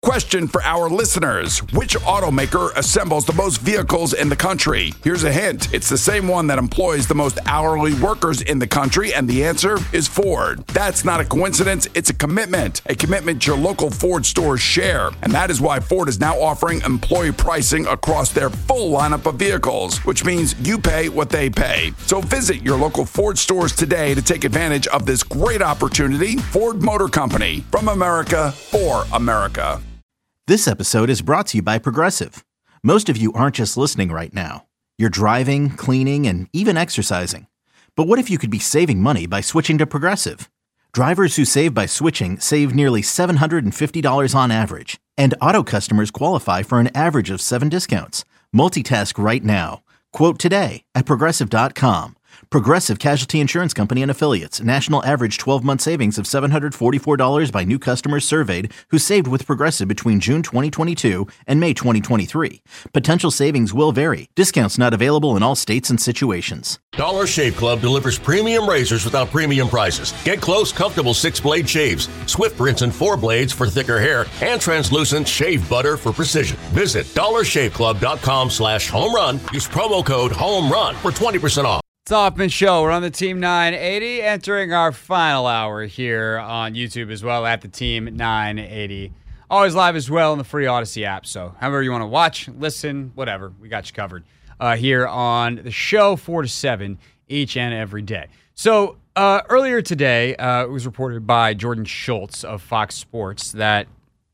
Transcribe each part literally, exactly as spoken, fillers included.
Question for our listeners. Which automaker assembles the most vehicles in the country? Here's a hint. It's the same one that employs the most hourly workers in the country, and the answer is Ford. That's not a coincidence. It's a commitment. A commitment your local Ford stores share. And that is why Ford is now offering employee pricing across their full lineup of vehicles, which means you pay what they pay. So visit your local Ford stores today to take advantage of this great opportunity. Ford Motor Company. From America, for America. This episode is brought to you by Progressive. Most of you aren't just listening right now. You're driving, cleaning, and even exercising. But what if you could be saving money by switching to Progressive? Drivers who save by switching save nearly seven hundred fifty dollars on average. And auto customers qualify for an average of seven discounts. Multitask right now. Quote today at Progressive dot com. Progressive Casualty Insurance Company and Affiliates. National average twelve-month savings of seven hundred forty-four dollars by new customers surveyed who saved with Progressive between June twenty twenty-two and May twenty twenty-three. Potential savings will vary. Discounts not available in all states and situations. Dollar Shave Club delivers premium razors without premium prices. Get close, comfortable six-blade shaves, Swift rinse and four blades for thicker hair, and translucent shave butter for precision. Visit dollar shave club dot com slash home run. Use promo code HOMERUN for twenty percent off. It's Hoffman Show. We're on the Team nine eighty, entering our final hour here on YouTube as well at the Team nine eighty. Always live as well in the free Odyssey app. So however you want to watch, listen, whatever, we got you covered uh, here on the show, four to seven each and every day. So uh, earlier today, uh, it was reported by Jordan Schultz of Fox Sports that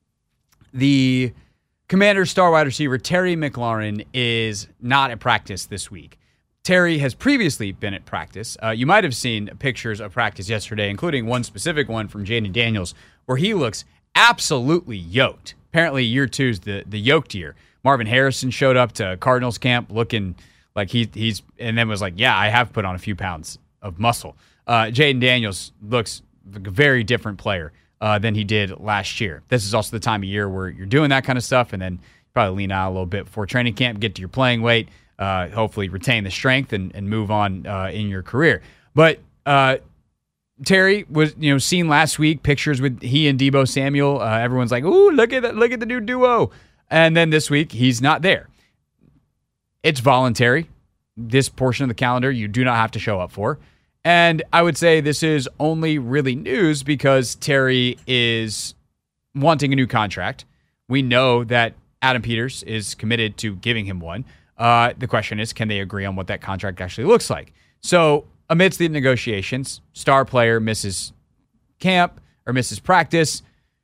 the Commanders' star wide receiver Terry McLaurin is not at practice this week. Terry has previously been at practice. Uh, you might have seen pictures of practice yesterday, including one specific one from Jaden Daniels, where he looks absolutely yoked. Apparently, year two is the, the yoked year. Marvin Harrison showed up to Cardinals camp looking like he, he's, and then was like, yeah, I have put on a few pounds of muscle. Uh, Jaden Daniels looks like a very different player uh, than he did last year. This is also the time of year where you're doing that kind of stuff, and then you probably lean out a little bit before training camp, get to your playing weight. Uh, hopefully retain the strength and, and move on uh, in your career. But uh, Terry was, you know, seen last week, pictures with he and Deebo Samuel. Uh, everyone's like, ooh, look at that, look at the new duo. And then this week, he's not there. It's voluntary. This portion of the calendar you do not have to show up for. And I would say this is only really news because Terry is wanting a new contract. We know that Adam Peters is committed to giving him one. Uh, the question is, can they agree on what that contract actually looks like? So amidst the negotiations, star player misses camp or misses practice.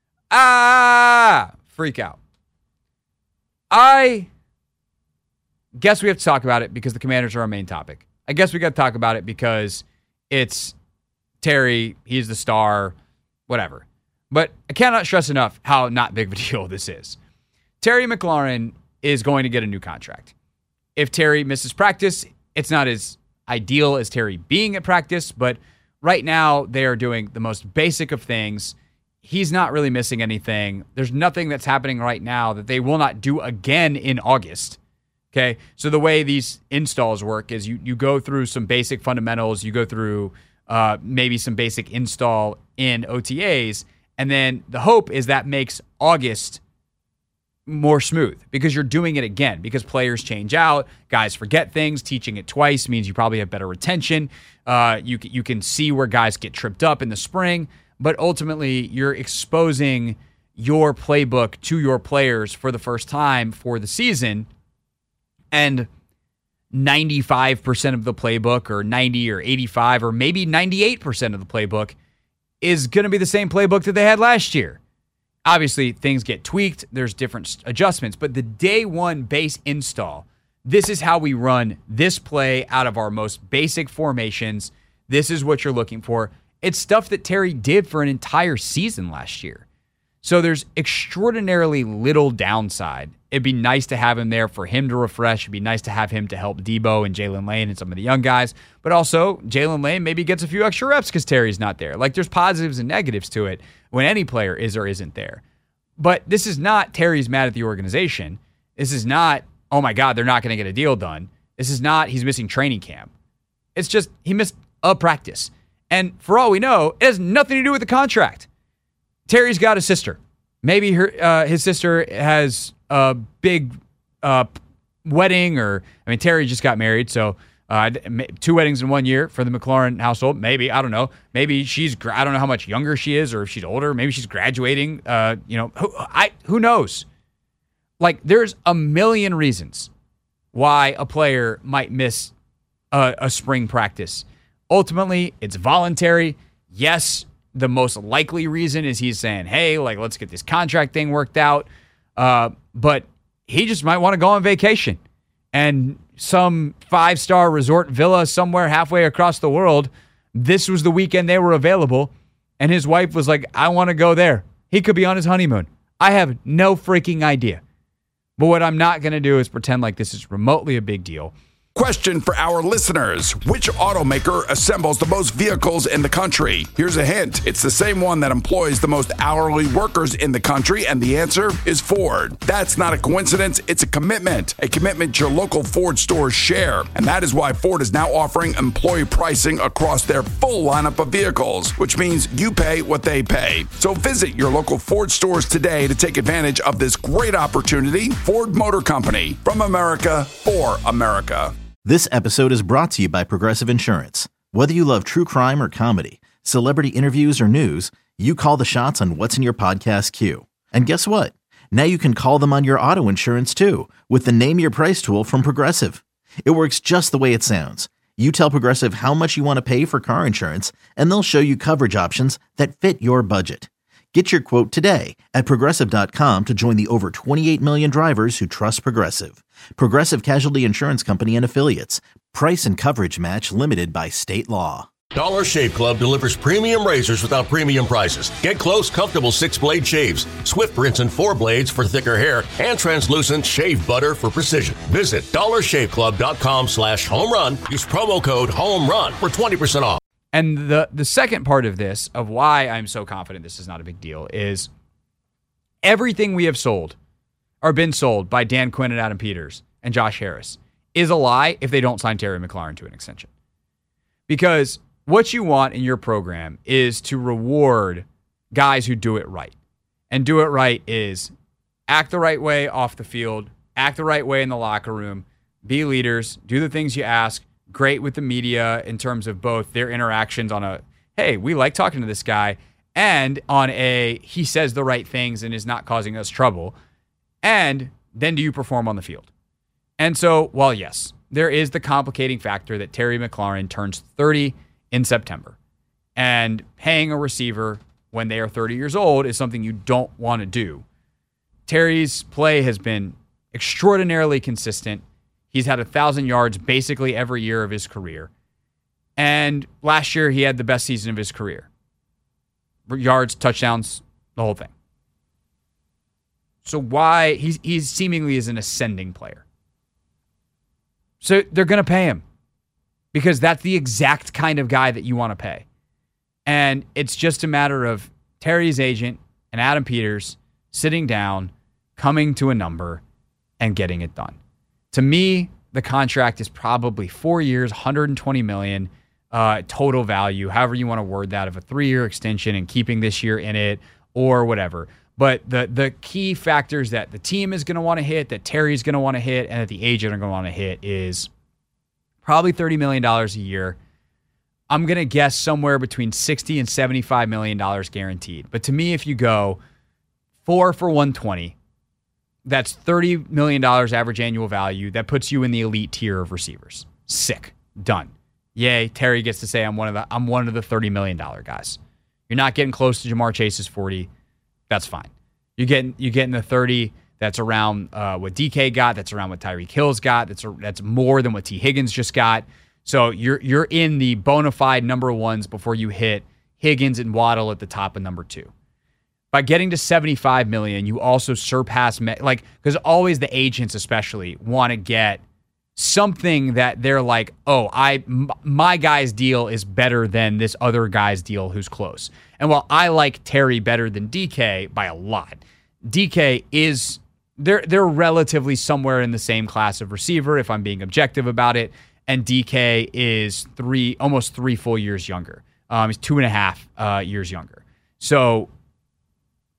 Ah, freak out. I guess we have to talk about it because the Commanders are our main topic. I guess we got to talk about it because it's Terry, he's the star, whatever. But I cannot stress enough how not big of a deal this is. Terry McLaurin is going to get a new contract. If Terry misses practice, it's not as ideal as Terry being at practice, but right now they are doing the most basic of things. He's not really missing anything. There's nothing that's happening right now that they will not do again in August. Okay, so the way these installs work is you, you go through some basic fundamentals, you go through uh, maybe some basic install in O T As, and then the hope is that makes August more smooth because you're doing it again because players change out, guys forget things. Teaching it twice means you probably have better retention. Uh, you, you can see where guys get tripped up in the spring, but ultimately you're exposing your playbook to your players for the first time for the season, and ninety-five percent of the playbook or ninety or eighty-five or maybe ninety-eight percent of the playbook is going to be the same playbook that they had last year. Obviously, things get tweaked. There's different adjustments. But the day one base install, this is how we run this play out of our most basic formations. This is what you're looking for. It's stuff that Terry did for an entire season last year. So there's extraordinarily little downside. It'd be nice to have him there for him to refresh. It'd be nice to have him to help Deebo and Jalen Lane and some of the young guys. But also, Jalen Lane maybe gets a few extra reps because Terry's not there. Like, there's positives and negatives to it when any player is or isn't there. But this is not Terry's mad at the organization. This is not, oh my God, they're not going to get a deal done. This is not he's missing training camp. It's just he missed a practice. And for all we know, it has nothing to do with the contract. Terry's got a sister. Maybe her uh, his sister has a big uh, wedding, or I mean, Terry just got married, so uh, two weddings in one year for the McLaurin household. Maybe, I don't know. Maybe she's I don't know how much younger she is, or if she's older. Maybe she's graduating. Uh, you know, who, I who knows? Like, there's a million reasons why a player might miss a, a spring practice. Ultimately, it's voluntary. Yes, the most likely reason is he's saying, hey, like, let's get this contract thing worked out. Uh, but he just might want to go on vacation. And some five-star resort villa somewhere halfway across the world, this was the weekend they were available. And his wife was like, I want to go there. He could be on his honeymoon. I have no freaking idea. But what I'm not going to do is pretend like this is remotely a big deal. Question for our listeners. Which automaker assembles the most vehicles in the country? Here's a hint. It's the same one that employs the most hourly workers in the country, and the answer is Ford. That's not a coincidence. It's a commitment. A commitment your local Ford stores share. And that is why Ford is now offering employee pricing across their full lineup of vehicles, which means you pay what they pay. So visit your local Ford stores today to take advantage of this great opportunity. Ford Motor Company. From America, for America. This episode is brought to you by Progressive Insurance. Whether you love true crime or comedy, celebrity interviews or news, you call the shots on what's in your podcast queue. And guess what? Now you can call them on your auto insurance too, with the Name Your Price tool from Progressive. It works just the way it sounds. You tell Progressive how much you want to pay for car insurance, and they'll show you coverage options that fit your budget. Get your quote today at Progressive dot com to join the over twenty-eight million drivers who trust Progressive. Progressive Casualty Insurance Company and Affiliates. Price and coverage match limited by state law. Dollar Shave Club delivers premium razors without premium prices. Get close, comfortable six-blade shaves, Swift rinse and four blades for thicker hair, and translucent shave butter for precision. Visit dollar shave club dot com slash home run. Use promo code HOMERUN for twenty percent off. And the, the second part of this, of why I'm so confident this is not a big deal, is everything we have sold or been sold by Dan Quinn and Adam Peters and Josh Harris is a lie if they don't sign Terry McLaurin to an extension. Because what you want in your program is to reward guys who do it right. And do it right is act the right way off the field, act the right way in the locker room, be leaders, do the things you ask, great with the media in terms of both their interactions on a, hey, we like talking to this guy, and on a, he says the right things and is not causing us trouble. And then do you perform on the field? And so, while yes, there is the complicating factor that Terry McLaurin turns thirty in September. And paying a receiver when they are thirty years old is something you don't want to do. Terry's play has been extraordinarily consistent. He's had one thousand yards basically every year of his career. And last year, he had the best season of his career. Yards, touchdowns, the whole thing. So why? He's, he's seemingly is an ascending player. So they're going to pay him because that's the exact kind of guy that you want to pay. And it's just a matter of Terry's agent and Adam Peters sitting down, coming to a number, and getting it done. To me, the contract is probably four years, one hundred twenty million dollars uh, total value, however you want to word that, of a three-year extension and keeping this year in it or whatever. But the the key factors that the team is going to want to hit, that Terry's going to want to hit, and that the agent are going to want to hit is probably thirty million dollars a year. I'm going to guess somewhere between sixty and seventy-five million dollars guaranteed. But to me, if you go four for one hundred twenty, that's thirty million dollars average annual value. That puts you in the elite tier of receivers. Sick. Done. Yay. Terry gets to say I'm one of the I'm one of the thirty million dollars guys. You're not getting close to Jamar Chase's forty. That's fine. You're getting you getting the thirty that's around uh, what D K got. That's around what Tyreek Hill's got. That's a, that's more than what T. Higgins just got. So you're you're in the bona fide number ones before you hit Higgins and Waddle at the top of number two. By getting to seventy-five million dollars, you also surpass, like, because always the agents especially want to get something that they're like, oh, I m- my guy's deal is better than this other guy's deal who's close. And while I like Terry better than D K by a lot, D K is, they're they're relatively somewhere in the same class of receiver, if I'm being objective about it. And D K is three, almost three full years younger. Um, he's two and a half uh, years younger. So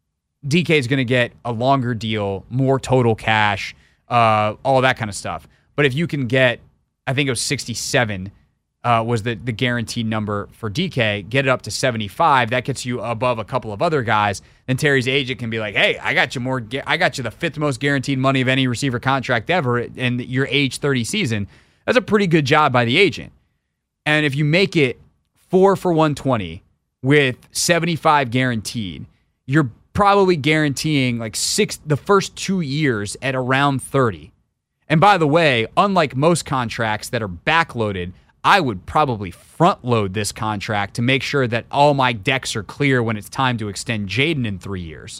D K is going to get a longer deal, more total cash, uh, all that kind of stuff. But if you can get, I think it was sixty-seven uh, was the, the guaranteed number for D K, get it up to seventy-five, that gets you above a couple of other guys. Then Terry's agent can be like, hey, I got you more, I got you the fifth most guaranteed money of any receiver contract ever in your age thirty season. That's a pretty good job by the agent. And if you make it four for one twenty with seventy-five guaranteed, you're probably guaranteeing like six the first two years at around thirty. And by the way, unlike most contracts that are backloaded, I would probably front load this contract to make sure that all my decks are clear when it's time to extend Jaden in three years.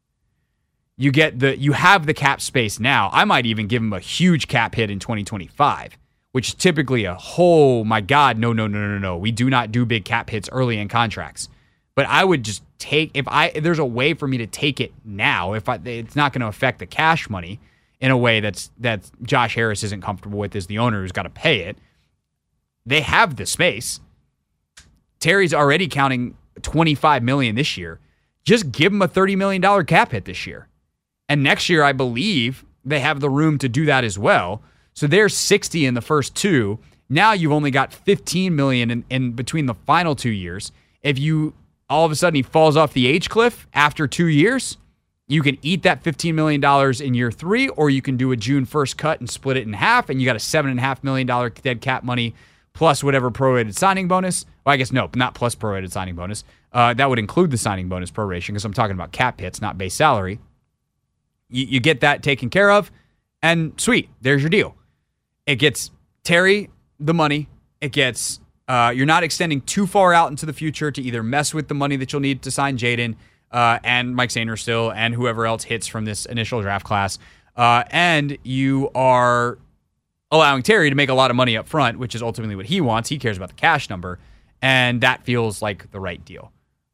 You get the you have the cap space now. I might even give him a huge cap hit in twenty twenty-five, which is typically a whole, my God, no, no, no, no, no. We do not do big cap hits early in contracts. But I would just take, if I if there's a way for me to take it now, if I, it's not going to affect the cash money in a way that's that Josh Harris isn't comfortable with as the owner who's got to pay it. They have the space. Terry's already counting twenty-five million dollars this year. Just give him a thirty million dollars cap hit this year. And next year, I believe they have the room to do that as well. So there's sixty in the first two. Now you've only got fifteen million dollars in, in between the final two years. If you all of a sudden he falls off the age cliff after two years, you can eat that fifteen million dollars in year three, or you can do a June first cut and split it in half, and you got a seven point five million dollars dead cap money plus whatever prorated signing bonus. Well, I guess no, not plus prorated signing bonus. Uh, that would include the signing bonus proration because I'm talking about cap hits, not base salary. You, you get that taken care of, and sweet, there's your deal. It gets Terry the money. It gets uh, you're not extending too far out into the future to either mess with the money that you'll need to sign Jaden uh, and Mike Sainer still and whoever else hits from this initial draft class. Uh, and you are allowing Terry to make a lot of money up front, which is ultimately what he wants. He cares about the cash number, and that feels like the right deal.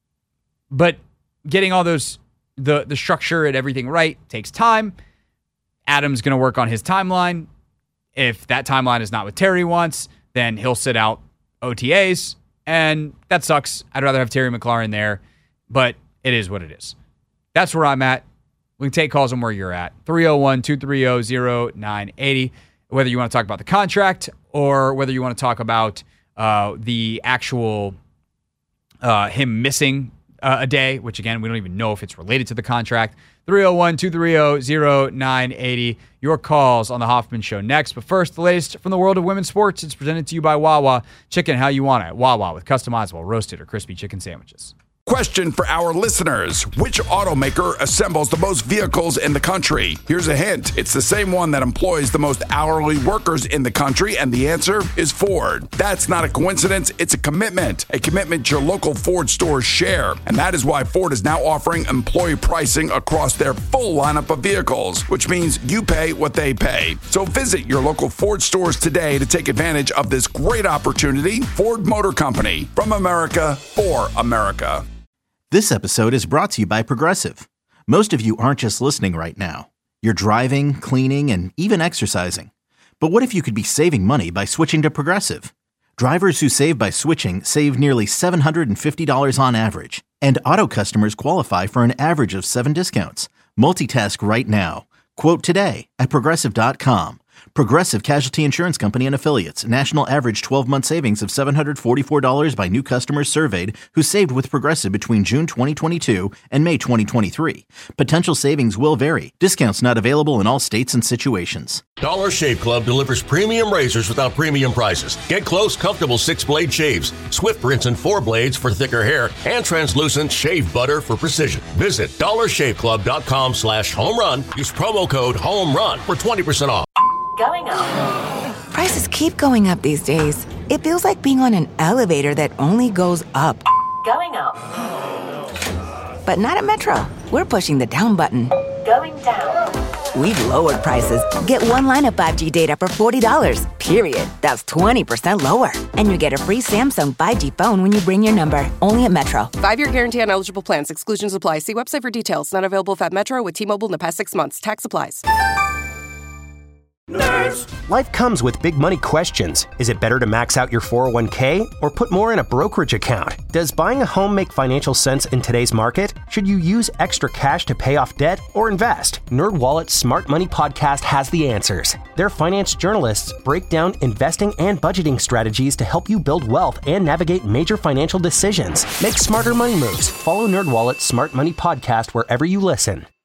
But getting all those the the structure and everything right takes time. Adam's going to work on his timeline. If that timeline is not what Terry wants, then he'll sit out O T As, and that sucks. I'd rather have Terry McLaurin there, but it is what it is. That's where I'm at. We can take calls on where you're at. three oh one, two three oh, oh nine eight oh. Whether you want to talk about the contract or whether you want to talk about uh, the actual uh, him missing uh, a day, which again, we don't even know if it's related to the contract. three oh one, two three oh, oh nine eight oh. Your calls on The Hoffman Show next. But first, the latest from the world of women's sports. It's presented to you by Wawa. Chicken how you want it. Wawa with customizable roasted or crispy chicken sandwiches. Question for our listeners. Which automaker assembles the most vehicles in the country? Here's a hint. It's the same one that employs the most hourly workers in the country, and the answer is Ford. That's not a coincidence. It's a commitment. A commitment your local Ford stores share. And that is why Ford is now offering employee pricing across their full lineup of vehicles, which means you pay what they pay. So visit your local Ford stores today to take advantage of this great opportunity. Ford Motor Company. From America, for America. This episode is brought to you by Progressive. Most of you aren't just listening right now. You're driving, cleaning, and even exercising. But what if you could be saving money by switching to Progressive? Drivers who save by switching save nearly seven hundred fifty dollars on average. And auto customers qualify for an average of seven discounts. Multitask right now. Quote today at Progressive dot com. Progressive Casualty Insurance Company and Affiliates. National average twelve-month savings of seven hundred forty-four dollars by new customers surveyed who saved with Progressive between June twenty twenty-two and May twenty twenty-three. Potential savings will vary. Discounts not available in all states and situations. Dollar Shave Club delivers premium razors without premium prices. Get close, comfortable six-blade shaves, Swift rinse and four blades for thicker hair, and translucent shave butter for precision. Visit dollar shave club dot com slash home run. Use promo code HOMERUN for twenty percent off. Going up. Prices keep going up these days. It feels like being on an elevator that only goes up. Going up. But not at Metro. We're pushing the down button. Going down. We've lowered prices. Get one line of five G data for forty dollars. Period. That's twenty percent lower. And you get a free Samsung five G phone when you bring your number. Only at Metro. Five-year guarantee on eligible plans. Exclusions apply. See website for details. Not available if at Metro with T-Mobile in the past six months. Tax applies. Nerds! Life comes with big money questions. Is it better to max out your four oh one k or put more in a brokerage account? Does buying a home make financial sense in today's market? Should you use extra cash to pay off debt or invest? NerdWallet's Smart Money Podcast has the answers. Their finance journalists break down investing and budgeting strategies to help you build wealth and navigate major financial decisions. Make smarter money moves. Follow NerdWallet's Smart Money Podcast wherever you listen.